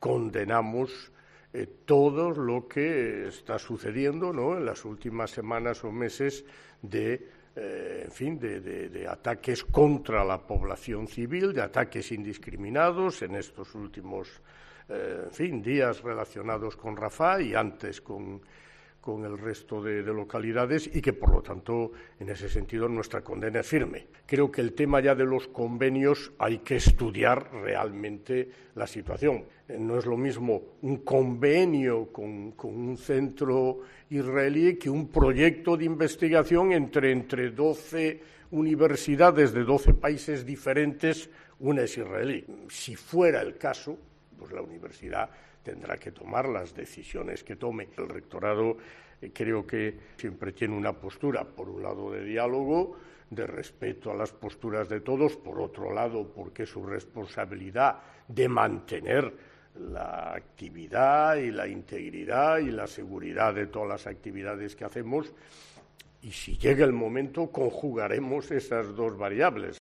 condenamos todo lo que está sucediendo, ¿no?, en las últimas semanas o meses de ataques contra la población civil, de ataques indiscriminados en estos últimos días relacionados con Rafah y antes con el resto de localidades, y que, por lo tanto, en ese sentido, nuestra condena es firme. Creo que el tema ya de los convenios hay que estudiar realmente la situación. No es lo mismo un convenio con un centro israelí que un proyecto de investigación entre 12 universidades de 12 países diferentes, una es israelí. Si fuera el caso, pues la universidad tendrá que tomar las decisiones que tome. El rectorado creo que siempre tiene una postura, por un lado, de diálogo, de respeto a las posturas de todos, por otro lado, porque es su responsabilidad de mantener la actividad y la integridad y la seguridad de todas las actividades que hacemos, y si llega el momento conjugaremos esas dos variables.